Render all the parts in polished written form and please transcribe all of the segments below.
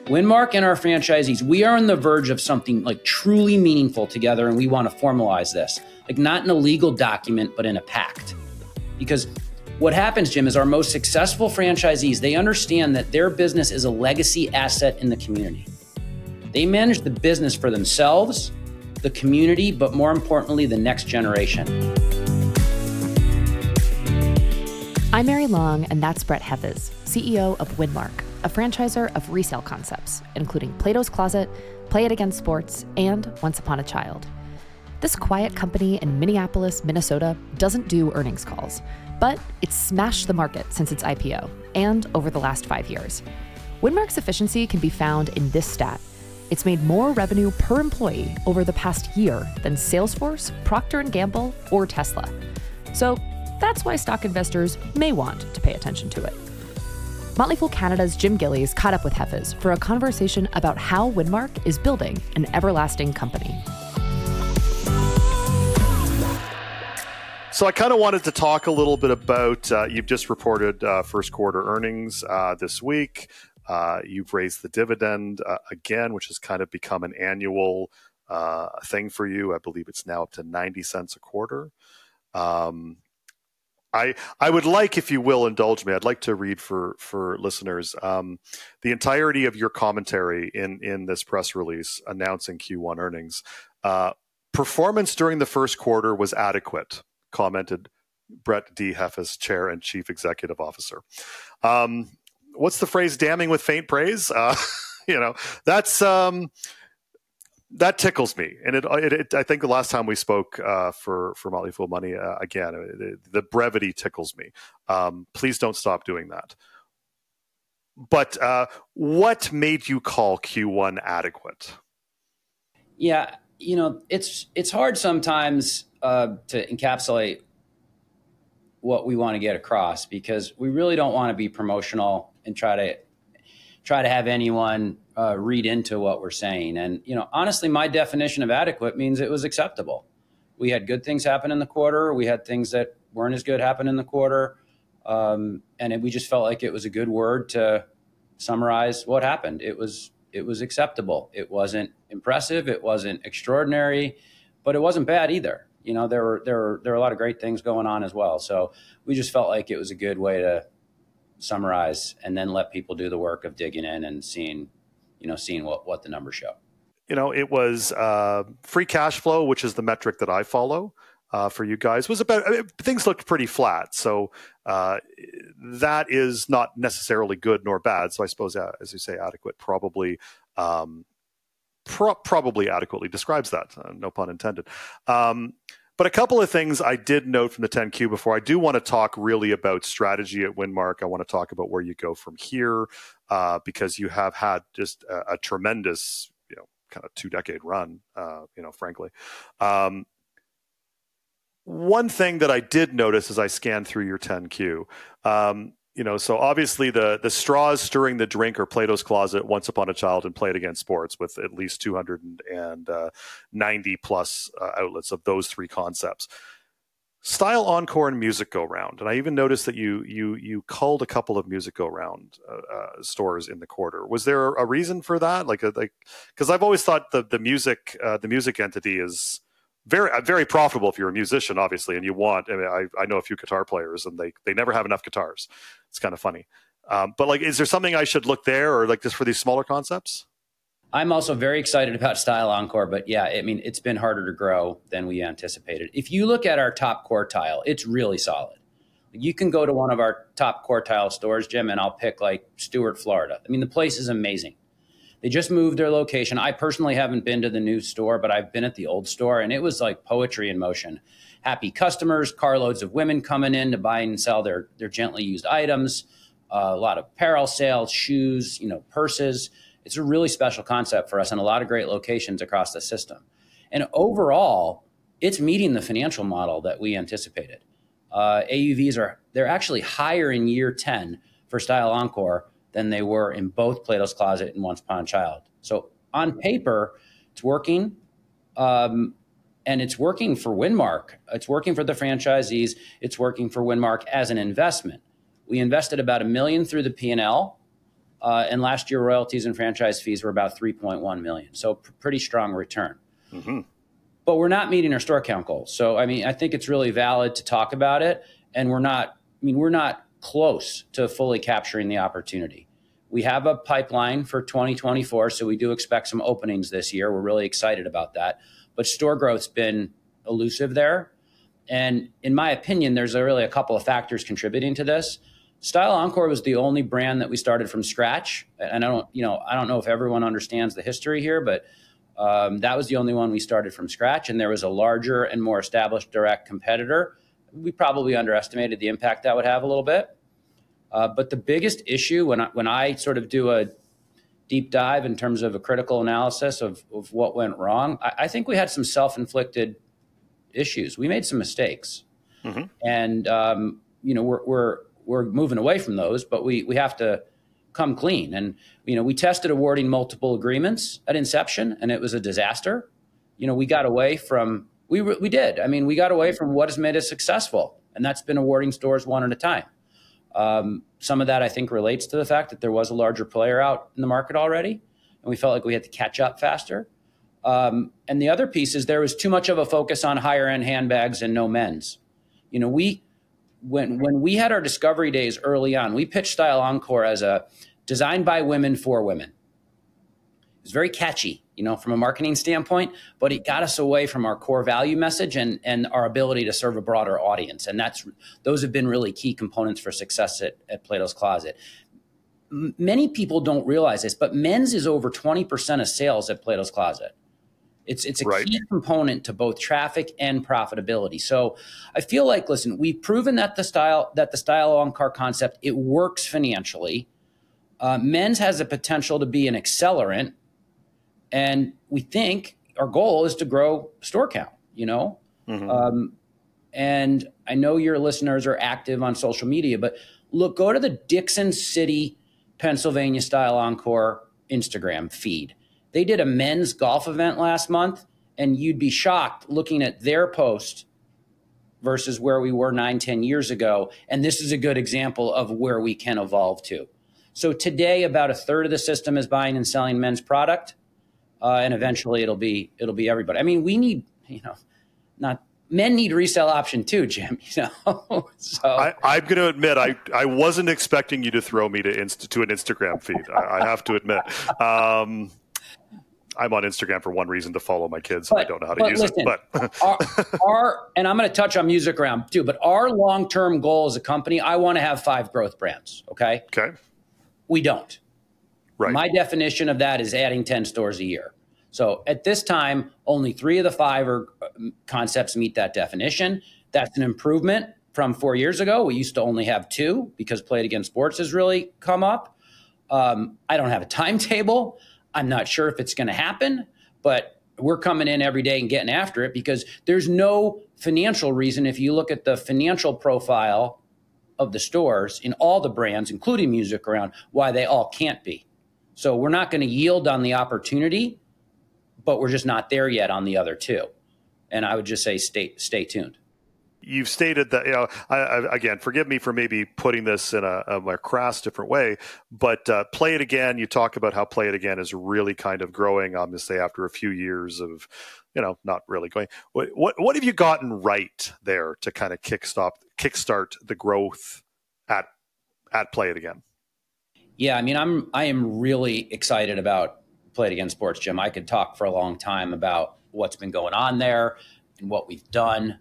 Winmark and our franchisees, we are on the verge of something like truly meaningful together, and we want to formalize this. Like not in a legal document, but in a pact. Because what happens, Jim, is our most successful franchisees, they understand that their business is a legacy asset in the community. They manage the business for themselves, the community, but more importantly, the next generation. I'm Mary Long, and that's Brett Hefes, CEO of Winmark, a franchisor of resale concepts, including Plato's Closet, Play It Again Sports, and Once Upon a Child. This quiet company in Minneapolis, Minnesota doesn't do earnings calls, but it's smashed the market since its IPO and over the last 5 years. Winmark's efficiency can be found in this stat. It's made more revenue per employee over the past year than Salesforce, Procter & Gamble, or Tesla. So that's why stock investors may want to pay attention to it. Motley Fool Canada's Jim Gillies caught up with Hefes for a conversation about how Winmark is building an everlasting company. So I kind of wanted to talk a little bit about, you've just reported first quarter earnings this week. You've raised the dividend again, which has kind of become an annual thing for you. I believe it's now up to 90 cents a quarter. I would like, if you will, indulge me, I'd like to read for listeners the entirety of your commentary in this press release announcing Q1 earnings. Performance during the first quarter was adequate, commented Brett D. Hefes, Chair and Chief Executive Officer. What's the phrase? Damning with faint praise. That's that tickles me, and it I think the last time we spoke for Motley Fool Money, again, the brevity tickles me. Please don't stop doing that. But what made you call Q1 adequate? Yeah, it's hard sometimes to encapsulate what we want to get across, because we really don't want to be promotional and try to have anyone read into what we're saying. And, honestly, my definition of adequate means it was acceptable. We had good things happen in the quarter. We had things that weren't as good happen in the quarter. We just felt like it was a good word to summarize what happened. It was acceptable. It wasn't impressive. It wasn't extraordinary, but it wasn't bad either. There were a lot of great things going on as well. So we just felt like it was a good way to summarize and then let people do the work of digging in and seeing what the numbers show. It was free cash flow, which is the metric that I follow for you guys, was things looked pretty flat. So that is not necessarily good nor bad. So I suppose, as you say, adequate probably adequately describes that. No pun intended. But a couple of things I did note from the 10Q before. I do want to talk really about strategy at Winmark. I want to talk about where you go from here, because you have had just a tremendous, kind of 2-decade run, frankly. One thing that I did notice as I scanned through your 10Q, so obviously the straws stirring the drink are Plato's Closet, Once Upon a Child, and Play It Again Sports, with at least 290 plus outlets of those three concepts. Style Encore and Music Go Round, and I even noticed that you culled a couple of Music Go Round stores in the quarter. Was there a reason for that? Because I've always thought the music entity is very profitable if you're a musician, obviously, and you want. I know a few guitar players, and they never have enough guitars. It's kind of funny. But is there something I should look there, or just for these smaller concepts? I'm also very excited about Style Encore, but yeah, it's been harder to grow than we anticipated. If you look at our top quartile, it's really solid. You can go to one of our top quartile stores, Jim, and I'll pick Stuart, Florida. The place is amazing. They just moved their location. I personally haven't been to the new store, but I've been at the old store, and it was like poetry in motion. Happy customers, carloads of women coming in to buy and sell their gently used items, a lot of apparel sales, shoes, purses. It's a really special concept for us, and a lot of great locations across the system. And overall, it's meeting the financial model that we anticipated. AUVs they're actually higher in year 10 for Style Encore than they were in both Plato's Closet and Once Upon a Child. So on paper, it's working, and it's working for Winmark. It's working for the franchisees. It's working for Winmark as an investment. We invested about $1 million through the P&L And last year, royalties and franchise fees were about $3.1 million. So pretty strong return. Mm-hmm. But we're not meeting our store count goals. So, I mean, I think it's really valid to talk about it. And we're not close to fully capturing the opportunity. We have a pipeline for 2024, so we do expect some openings this year. We're really excited about that. But store growth's been elusive there. And in my opinion, there's really a couple of factors contributing to this. Style Encore was the only brand that we started from scratch. And I don't know if everyone understands the history here, but that was the only one we started from scratch. And there was a larger and more established direct competitor. We probably underestimated the impact that would have a little bit. But the biggest issue when I sort of do a deep dive in terms of a critical analysis of what went wrong, I think we had some self-inflicted issues. We made some mistakes. Mm-hmm. And, we're moving away from those, but we have to come clean. And, we tested awarding multiple agreements at inception, and it was a disaster. We got away from, we did. I mean, we got away from what has made us successful, and that's been awarding stores one at a time. Some of that, I think, relates to the fact that there was a larger player out in the market already, and we felt like we had to catch up faster. And the other piece is there was too much of a focus on higher-end handbags and no men's. When we had our discovery days early on, we pitched Style Encore as a designed by women for women. It was very catchy, from a marketing standpoint, but it got us away from our core value message and our ability to serve a broader audience. And those have been really key components for success at Plato's Closet. Many people don't realize this, but men's is over 20% of sales at Plato's Closet. It's a right. Key component to both traffic and profitability. So I feel like, listen, we've proven that the Style Encore concept, it works financially. Men's has the potential to be an accelerant. And we think our goal is to grow store count, Mm-hmm. And I know your listeners are active on social media, but go to the Dixon City, Pennsylvania Style Encore Instagram feed. They did a men's golf event last month, and you'd be shocked looking at their post versus where we were 9-10 years ago. And this is a good example of where we can evolve to. So today, about a third of the system is buying and selling men's product. And eventually it'll be everybody. I mean, we need, men need resale option too, Jim, So I'm going to admit, I wasn't expecting you to throw me to an Instagram feed. I have to admit. I'm on Instagram for one reason, to follow my kids. I don't know how to use it. But and I'm going to touch on Music Round too, but our long-term goal as a company, I want to have 5 growth brands. Okay. We don't. Right. My definition of that is adding 10 stores a year. So at this time, only 3 of the 5 concepts meet that definition. That's an improvement from 4 years ago. We used to only have 2 because Play It Again Sports has really come up. I don't have a timetable. I'm not sure if it's going to happen, but we're coming in every day and getting after it because there's no financial reason. If you look at the financial profile of the stores in all the brands, including Music Around, why they all can't be. So we're not going to yield on the opportunity, but we're just not there yet on the other 2. And I would just say stay tuned. You've stated that, again, forgive me for maybe putting this in a crass different way, but Play It Again, you talk about how Play It Again is really kind of growing, obviously, after a few years of, not really going. What have you gotten right there to kind of kickstart the growth at Play It Again? Yeah, I mean, I am really excited about Play It Again Sports, Jim. I could talk for a long time about what's been going on there and what we've done.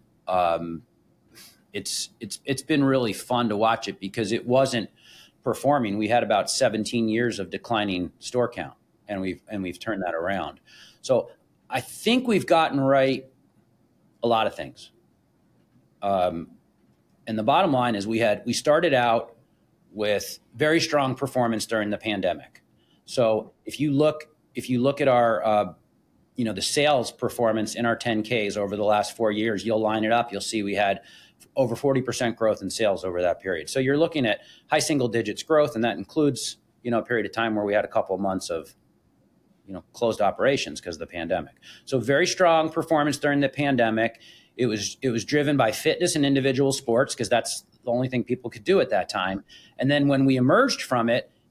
It's been really fun to watch it because it wasn't performing. We had about 17 years of declining store count, and we've turned that around. So I think we've gotten right a lot of things. And the bottom line is we started out with very strong performance during the pandemic. So if you look at our the sales performance in our 10Ks over the last 4 years, you'll line it up. You'll see we had over 40% growth in sales over that period. So you're looking at high single digits growth, and that includes, a period of time where we had a couple of months of, closed operations because of the pandemic. So very strong performance during the pandemic. It was driven by fitness and individual sports because that's the only thing people could do at that time. And then when we emerged from it,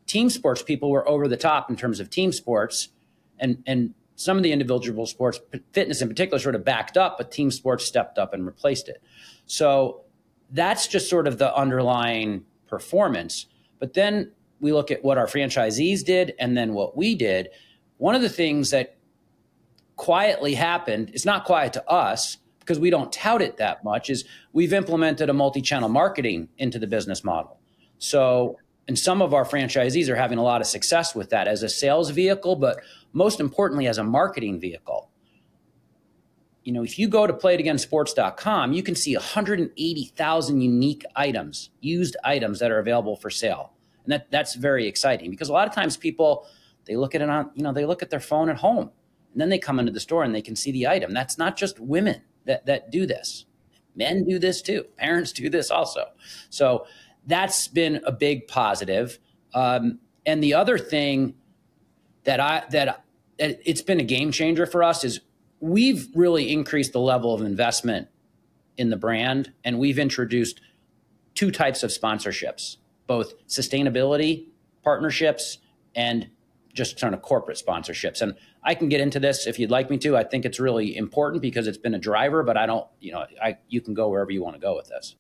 team sports people were over the top in terms of team sports, and some of the individual sports, fitness in particular, sort of backed up, but team sports stepped up and replaced it. So that's just sort of the underlying performance. But then we look at what our franchisees did and then what we did. One of the things that quietly happened, it's not quiet to us because we don't tout it that much, is we've implemented a multi-channel marketing into the business model. So, and some of our franchisees are having a lot of success with that as a sales vehicle, but most importantly, as a marketing vehicle. You know, if you go to playitagainsports.com, you can see 180,000 unique items, used items that are available for sale. And that's very exciting because a lot of times people, they look at it on, they look at their phone at home and then they come into the store and they can see the item. That's not just women that do this. Men do this too. Parents do this also. So that's been a big positive. And the other thing that it's been a game changer for us is we've really increased the level of investment in the brand, and we've introduced two types of sponsorships, both sustainability partnerships and just kind of corporate sponsorships. And I can get into this if you'd like me to. I think it's really important because it's been a driver, but I don't, you can go wherever you want to go with this.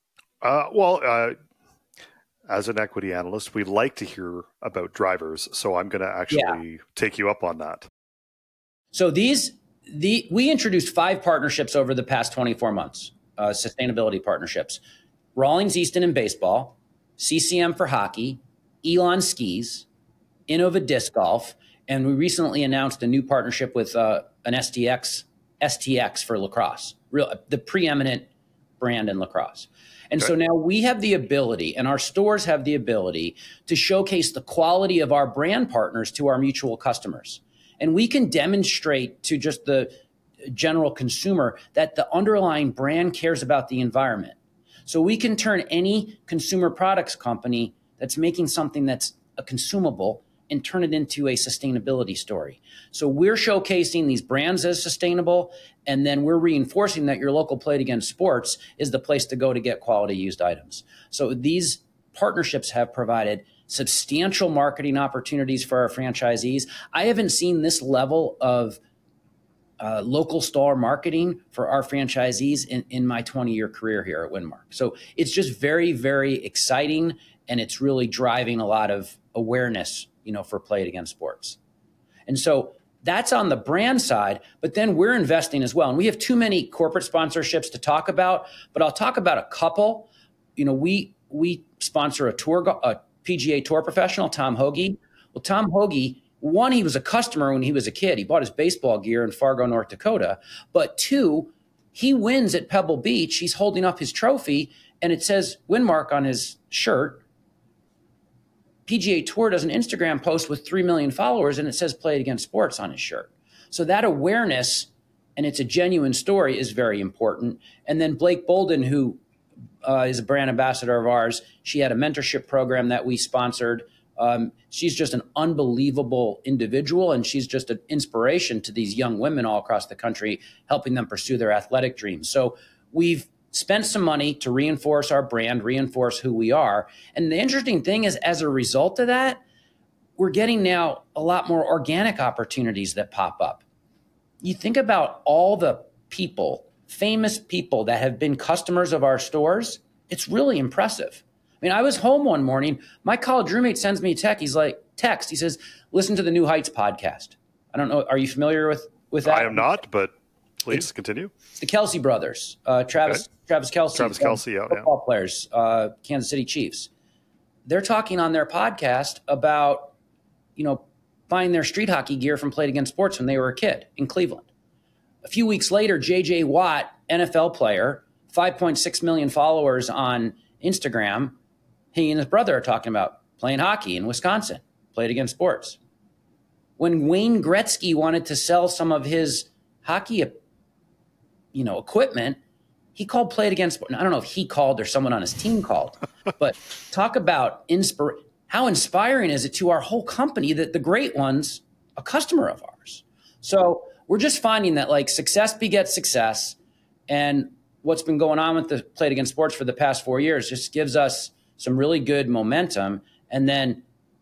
As an equity analyst, we like to hear about drivers. So I'm going to actually take you up on that. So we introduced 5 partnerships over the past 24 months, sustainability partnerships. Rawlings Easton in baseball, CCM for hockey, Elon Skis, Innova Disc Golf, and we recently announced a new partnership with an STX for lacrosse, the preeminent brand in lacrosse. And so now we have the ability, and our stores have the ability, to showcase the quality of our brand partners to our mutual customers. And we can demonstrate to just the general consumer that the underlying brand cares about the environment. So we can turn any consumer products company that's making something that's a consumable and turn it into a sustainability story. So we're showcasing these brands as sustainable, and then we're reinforcing that your local Play It Again Sports is the place to go to get quality used items. So these partnerships have provided substantial marketing opportunities for our franchisees. I haven't seen this level of local store marketing for our franchisees in my 20-year career here at Winmark. So it's just very, very exciting, and it's really driving a lot of awareness, for Play It Again Sports. And so that's on the brand side, but then we're investing as well. And we have too many corporate sponsorships to talk about, but I'll talk about a couple. We sponsor a PGA Tour professional, Tom Hoagie. Well, Tom Hoagie, one, he was a customer when he was a kid. He bought his baseball gear in Fargo, North Dakota. But 2, he wins at Pebble Beach. He's holding up his trophy, and it says Winmark on his shirt. PGA Tour does an Instagram post with 3 million followers, and it says Play It Again Sports on his shirt. So that awareness, and it's a genuine story, is very important. And then Blake Bolden, who is a brand ambassador of ours, she had a mentorship program that we sponsored. She's just an unbelievable individual, and she's just an inspiration to these young women all across the country, helping them pursue their athletic dreams. So we've spent some money to reinforce our brand, reinforce who we are. And the interesting thing is, as a result of that, we're getting now a lot more organic opportunities that pop up. You think about all the people, famous people that have been customers of our stores, it's really impressive. I mean, I was home one morning, my college roommate sends me a text. He says, listen to the New Heights podcast. I don't know, are you familiar with that? I am not, but please continue. It's the Kelce brothers, Travis Kelce, football players, Kansas City Chiefs. They're talking on their podcast about, buying their street hockey gear from Play It Again Sports when they were a kid in Cleveland. A few weeks later, J.J. Watt, NFL player, 5.6 million followers on Instagram. He and his brother are talking about playing hockey in Wisconsin, Play It Again Sports. When Wayne Gretzky wanted to sell some of his hockey, equipment, he called Play It Again Sports. I don't know if he called or someone on his team called, but talk about how inspiring is it to our whole company that the great one's a customer of ours. So we're just finding that success begets success, and what's been going on with the Play It Again Sports for the past 4 years just gives us some really good momentum. And then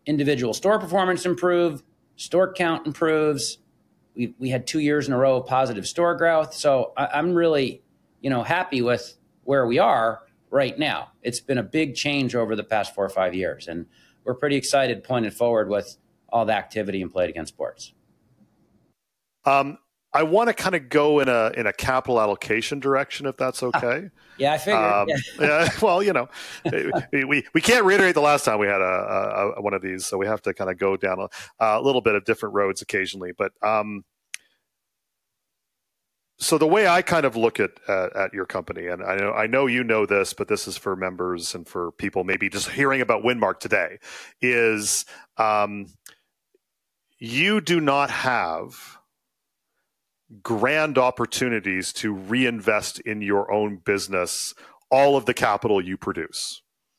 individual store performance improve, store count improves. We had 2 years in a row of positive store growth. So I'm really, happy with where we are right now. It's been a big change over the past 4 or 5 years. And we're pretty excited pointing forward with all the activity in Play It Again Sports. I want to kind of go in a capital allocation direction, if that's okay. Yeah, I figured. Yeah. Well, we can't reiterate the last time we had a one of these, so we have to kind of go down a little bit of different roads occasionally. But so the way I kind of look at your company, and I know you know this, but this is for members and for people maybe just hearing about Winmark today, is you do not have grand opportunities to reinvest in your own business all of the capital you produce.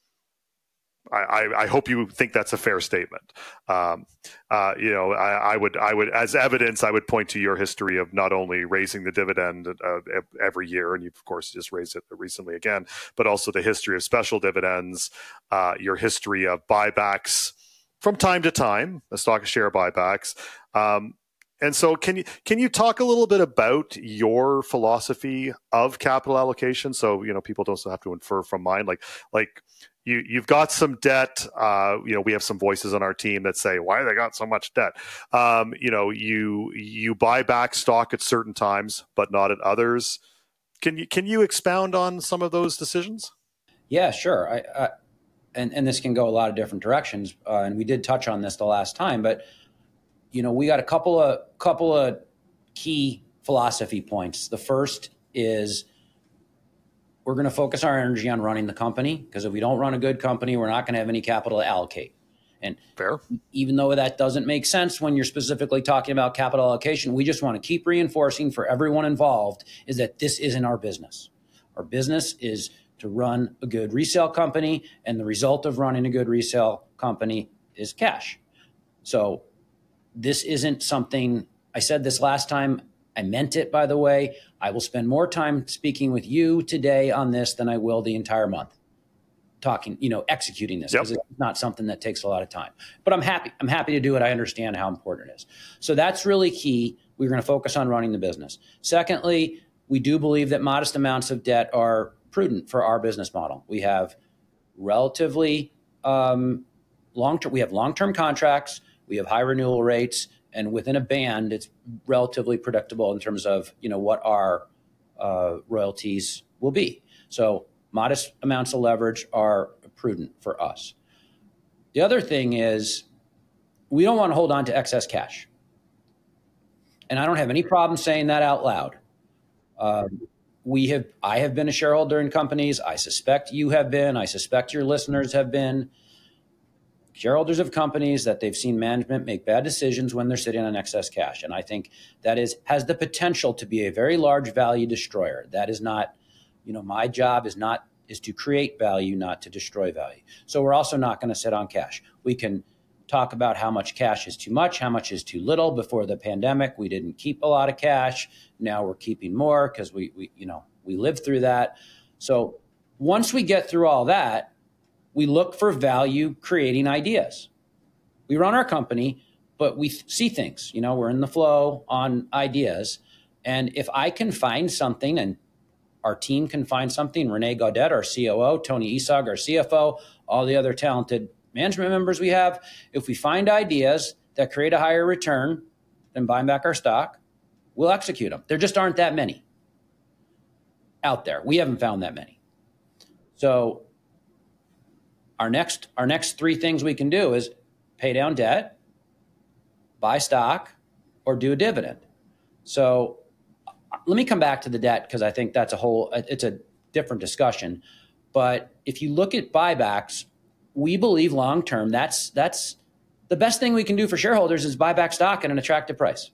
I hope you think that's a fair statement. I would, as evidence, I would point to your history of not only raising the dividend every year, and you've of course just raised it recently again, but also the history of special dividends, your history of buybacks from time to time, the stock share buybacks. And so can you talk a little bit about your philosophy of capital allocation? So, people don't have to infer from mine, like you've got some debt. We have some voices on our team that say, why they got so much debt? You buy back stock at certain times, but not at others. Can you expound on some of those decisions? Yeah, sure. And this can go a lot of different directions. And we did touch on this the last time, but we got a couple of key philosophy points. The first is we're going to focus our energy on running the company, because if we don't run a good company, we're not going to have any capital to allocate. And fair. Even though that doesn't make sense when you're specifically talking about capital allocation, we just want to keep reinforcing for everyone involved is that this isn't our business. Our business is to run a good resale company, and the result of running a good resale company is cash. So this isn't something, I said this last time, I meant it, by the way. I will spend more time speaking with you today on this than I will the entire month talking, executing this, because It's not something that takes a lot of time. But I'm happy to do it. I understand how important it is. So that's really key. We're going to focus on running the business. Secondly, we do believe that modest amounts of debt are prudent for our business model. We have relatively long-term contracts. We have high renewal rates, and within a band, it's relatively predictable in terms of what our royalties will be. So modest amounts of leverage are prudent for us. The other thing is we don't want to hold on to excess cash, and I don't have any problem saying that out loud. I have been a shareholder in companies. I suspect you have been. I suspect your listeners have been. Shareholders of companies that they've seen management make bad decisions when they're sitting on excess cash. And I think that has the potential to be a very large value destroyer. That is not, my job is to create value, not to destroy value. So we're also not going to sit on cash. We can talk about how much cash is too much, how much is too little. Before the pandemic, we didn't keep a lot of cash. Now we're keeping more because we lived through that. So once we get through all that, we look for value creating ideas. We run our company, but we see things, we're in the flow on ideas. And if I can find something, and our team can find something, Renee Gaudet, our COO, Tony Isag, our CFO, all the other talented management members we have, if we find ideas that create a higher return than buying back our stock, we'll execute them. There just aren't that many out there. We haven't found that many. So our next three things we can do is pay down debt, buy stock, or do a dividend. So let me come back to the debt, because I think it's a different discussion. But if you look at buybacks, we believe long-term, that's the best thing we can do for shareholders is buy back stock at an attractive price.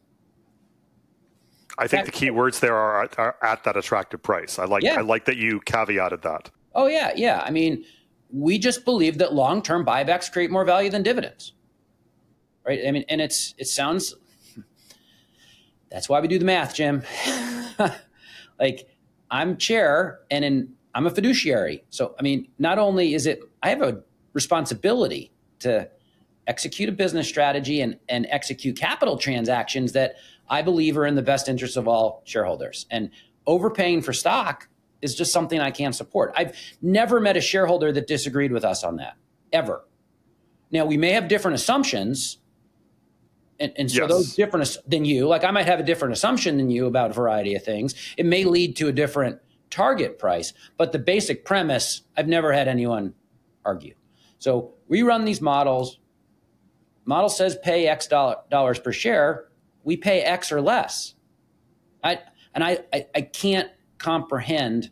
I think the key words there are at that attractive price. I like that you caveated that. Oh, yeah. I mean, we just believe that long-term buybacks create more value than dividends, right? I mean, and it sounds, that's why we do the math, Jim. Like, I'm chair and I'm a fiduciary. So, I mean, not only is it, I have a responsibility to execute a business strategy and execute capital transactions that I believe are in the best interest of all shareholders. And overpaying for stock is just something I can't support. I've never met a shareholder that disagreed with us on that, ever. Now, we may have different assumptions, and so those different than you, like I might have a different assumption than you about a variety of things. It may lead to a different target price, but the basic premise, I've never had anyone argue. So we run these models. Model says pay X dollars per share. We pay X or less. I can't comprehend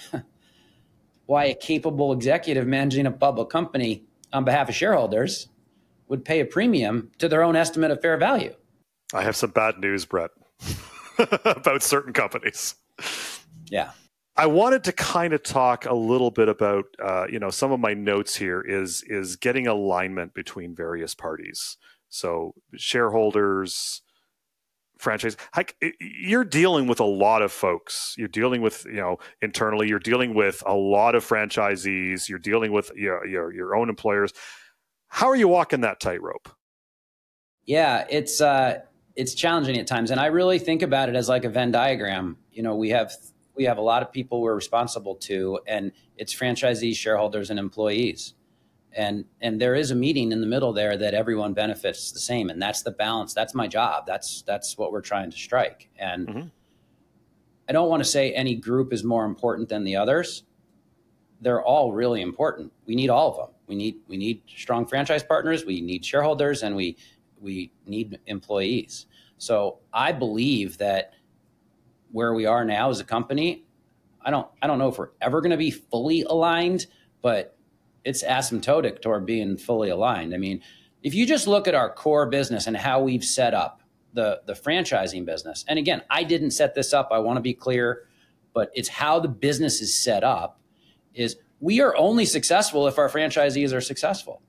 why a capable executive managing a public company on behalf of shareholders would pay a premium to their own estimate of fair value. I have some bad news, Brett, about certain companies. Yeah. I wanted to kind of talk a little bit about, some of my notes here is getting alignment between various parties. So shareholders, franchise, you're dealing with a lot of folks. You're dealing with, internally, you're dealing with a lot of franchisees. You're dealing with your own employers. How are you walking that tightrope? Yeah, it's challenging at times. And I really think about it as like a Venn diagram. We have a lot of people we're responsible to, and it's franchisees, shareholders, and employees. And there is a meeting in the middle there that everyone benefits the same. And that's the balance. That's my job. That's what we're trying to strike. And I don't want to say any group is more important than the others. They're all really important. We need all of them. We need strong franchise partners. We need shareholders, and we need employees. So I believe that where we are now as a company, I don't know if we're ever going to be fully aligned, but it's asymptotic toward being fully aligned. I mean, if you just look at our core business and how we've set up the franchising business, and again, I didn't set this up, I want to be clear, but it's how the business is set up, is we are only successful if our franchisees are successful.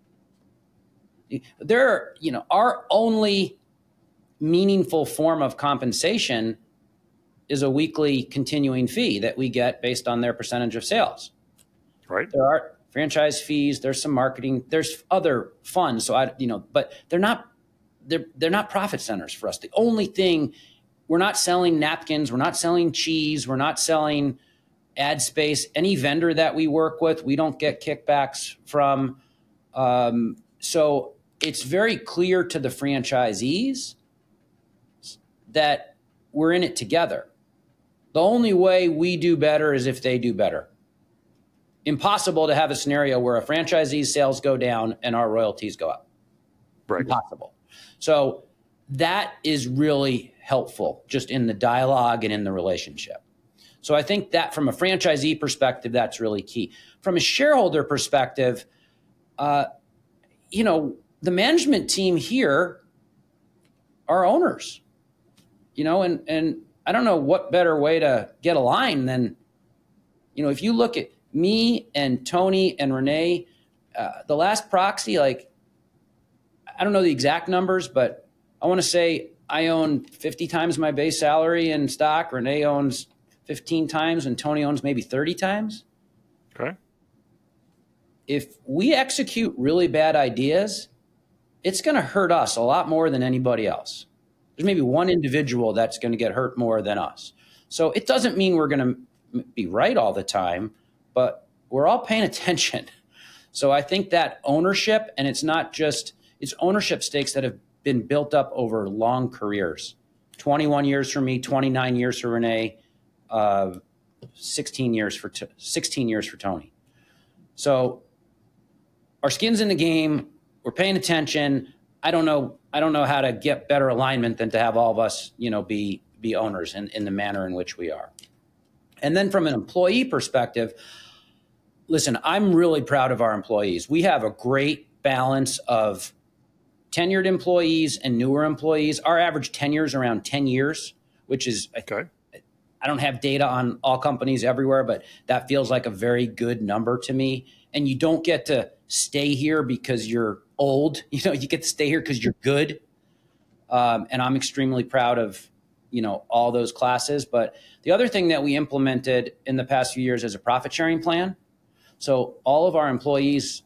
Our only meaningful form of compensation is a weekly continuing fee that we get based on their percentage of sales. Right. There are franchise fees, there's some marketing, there's other funds. So but they're not profit centers for us. The only thing, we're not selling napkins, we're not selling cheese, we're not selling ad space. Any vendor that we work with, we don't get kickbacks from. So it's very clear to the franchisees that we're in it together. The only way we do better is if they do better. Impossible to have a scenario where a franchisee's sales go down and our royalties go up. Right. Impossible. So that is really helpful just in the dialogue and in the relationship. So I think that from a franchisee perspective, that's really key. From a shareholder perspective, the management team here are owners, and I don't know what better way to get aligned than, if you look at me and Tony and Renee, the last proxy, I don't know the exact numbers, but I want to say I own 50 times my base salary in stock. Renee owns 15 times and Tony owns maybe 30 times. Okay. If we execute really bad ideas, it's going to hurt us a lot more than anybody else. There's maybe one individual that's going to get hurt more than us. So it doesn't mean we're going to be right all the time, but we're all paying attention. So I think that ownership, and it's ownership stakes that have been built up over long careers. 21 years for me, 29 years for Renee, 16 years for Tony. So our skin's in the game. We're paying attention. I don't know how to get better alignment than to have all of us, be owners in the manner in which we are. And then from an employee perspective, listen, I'm really proud of our employees. We have a great balance of tenured employees and newer employees. Our average tenure is around 10 years, which is, okay. I don't have data on all companies everywhere, but that feels like a very good number to me. And you don't get to stay here because you're old. You get to stay here because you're good. And I'm extremely proud of, all those classes. But the other thing that we implemented in the past few years is a profit sharing plan. So all of our employees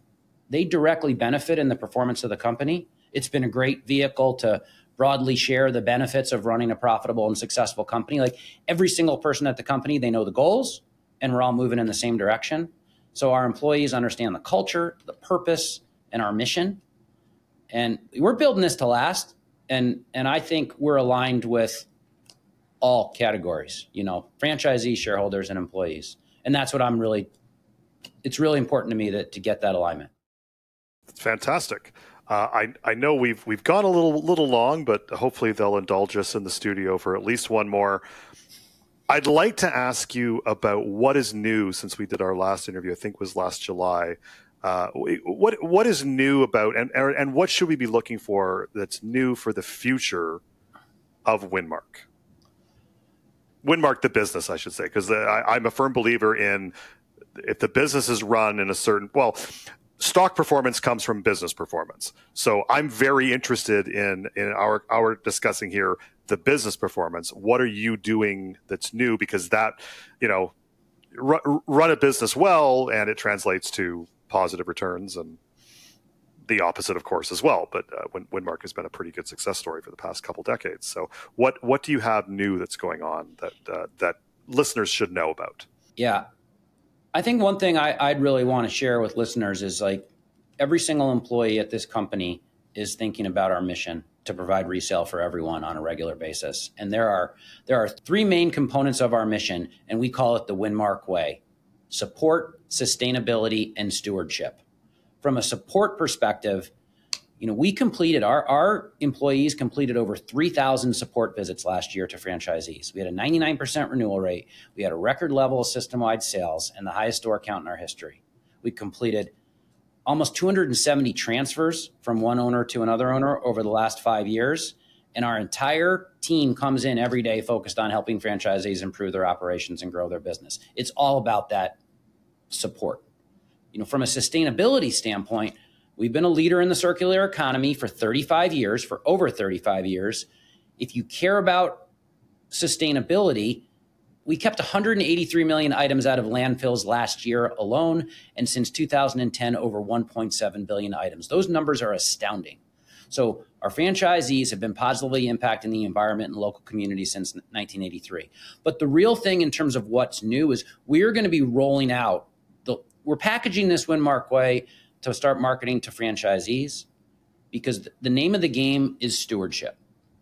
they directly benefit in the performance of the company. It's been a great vehicle to broadly share the benefits of running a profitable and successful company. Like every single person at the company, they know the goals and we're all moving in the same direction. So our employees understand the culture, the purpose, and our mission. And we're building this to last. And I think we're aligned with all categories, franchisees, shareholders, and employees. And that's what it's really important to me to get that alignment. It's fantastic. I know we've gone a little long, but hopefully they'll indulge us in the studio for at least one more. I'd like to ask you about what is new since we did our last interview. I think was last July. What is new about and what should we be looking for that's new for the future of Winmark? Winmark, the business, I should say, because I'm a firm believer in if the business is run in a certain stock performance comes from business performance. So I'm very interested in our discussing here the business performance. What are you doing that's new? Because that, run a business well, and it translates to positive returns, and the opposite, of course, as well. But Winmark has been a pretty good success story for the past couple decades. So what do you have new that's going on that listeners should know about? Yeah. I think one thing I'd really want to share with listeners is like every single employee at this company is thinking about our mission to provide resale for everyone on a regular basis. And there are three main components of our mission, and we call it the Winmark way: support, sustainability, and stewardship. From a support perspective, our employees completed over 3,000 support visits last year to franchisees. We had a 99% renewal rate. We had a record level of system-wide sales and the highest store count in our history. We completed almost 270 transfers from one owner to another owner over the last 5 years. And our entire team comes in every day focused on helping franchisees improve their operations and grow their business. It's all about that support. From a sustainability standpoint, we've been a leader in the circular economy for over 35 years. If you care about sustainability, we kept 183 million items out of landfills last year alone, and since 2010, over 1.7 billion items. Those numbers are astounding. So our franchisees have been positively impacting the environment and local communities since 1983. But the real thing in terms of what's new is we're going to be rolling out, we're packaging this Winmark way to start marketing to franchisees, because the name of the game is stewardship.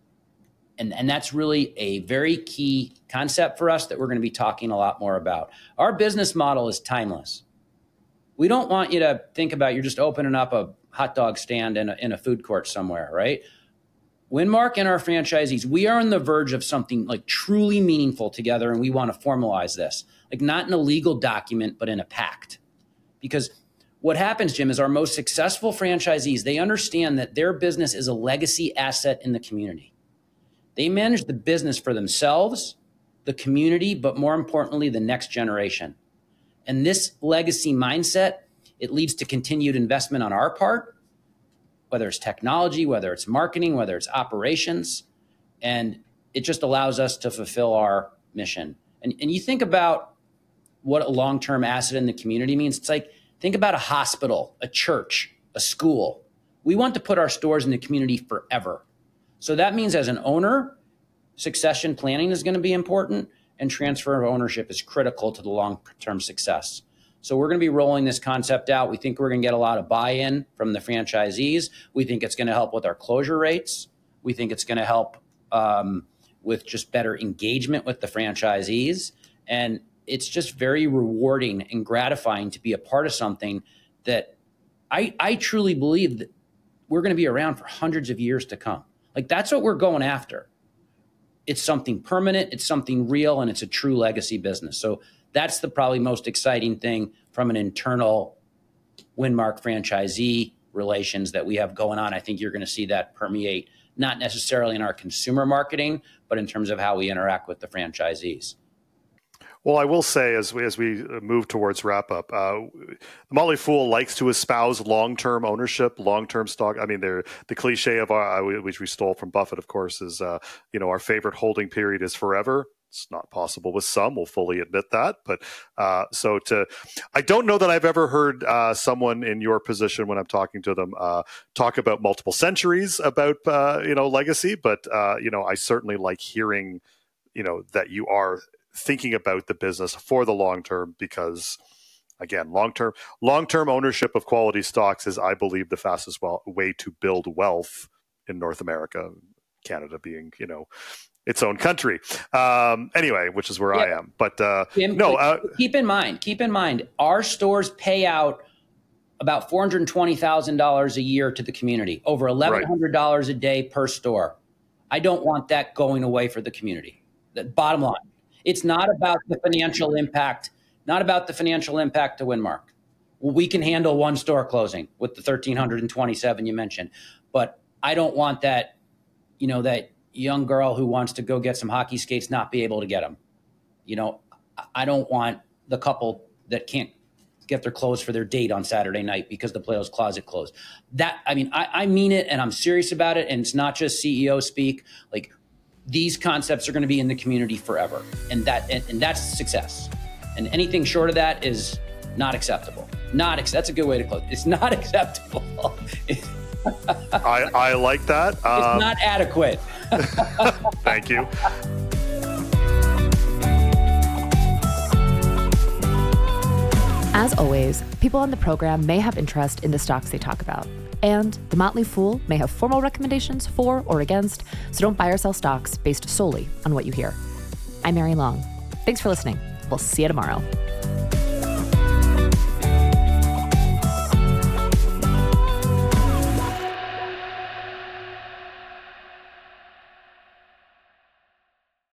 And that's really a very key concept for us that we're going to be talking a lot more about. Our business model is timeless. We don't want you to think about you're just opening up a hot dog stand in a food court somewhere, right? Winmark and our franchisees, we are on the verge of something like truly meaningful together, and we want to formalize this, like not in a legal document, but in a pact. Because what happens, Jim, is our most successful franchisees, they understand that their business is a legacy asset in the community. They manage the business for themselves, the community, but more importantly, the next generation. And this legacy mindset, it leads to continued investment on our part, whether it's technology, whether it's marketing, whether it's operations, and it just allows us to fulfill our mission. And you think about what a long-term asset in the community means. It's like, think about a hospital, a church, a school. We want to put our stores in the community forever. So that means as an owner, succession planning is going to be important, and transfer of ownership is critical to the long-term success. So we're going to be rolling this concept out. We think we're going to get a lot of buy-in from the franchisees. We think it's going to help with our closure rates. We think it's going to help with just better engagement with the franchisees. And it's just very rewarding and gratifying to be a part of something that I truly believe that we're going to be around for hundreds of years to come. Like, that's what we're going after. It's something permanent, it's something real, and it's a true legacy business. So that's the probably most exciting thing from an internal Winmark franchisee relations that we have going on. I think you're going to see that permeate, not necessarily in our consumer marketing, but in terms of how we interact with the franchisees. Well, I will say, as we move towards wrap up, the Motley Fool likes to espouse long-term ownership, long-term stock. I mean, the cliche of which we stole from Buffett, of course, is our favorite holding period is forever. It's not possible with some, we'll fully admit that. But I don't know that I've ever heard someone in your position when I'm talking to them talk about multiple centuries about, legacy. But, I certainly like hearing, that you are thinking about the business for the long term, because again, long-term ownership of quality stocks is, I believe, the fastest way to build wealth in North America, Canada being, its own country. Anyway, which is where I am. But keep in mind, our stores pay out about $420,000 a year to the community, over $1,100 a day per store. I don't want that going away for the community. The bottom line, it's not about the financial impact. Not about the financial impact to Winmark. We can handle one store closing with the 1,327 you mentioned, but I don't want that, that young girl who wants to go get some hockey skates not be able to get them. I don't want the couple that can't get their clothes for their date on Saturday night because the Players Closet closed. I mean it, and I'm serious about it, and it's not just CEO speak. Like, these concepts are going to be in the community forever, and that's success. And anything short of that is not acceptable. That's a good way to close. It's not acceptable. I like that. It's not adequate. Thank you. As always, people on the program may have interest in the stocks they talk about. And The Motley Fool may have formal recommendations for or against, so don't buy or sell stocks based solely on what you hear. I'm Mary Long. Thanks for listening. We'll see you tomorrow.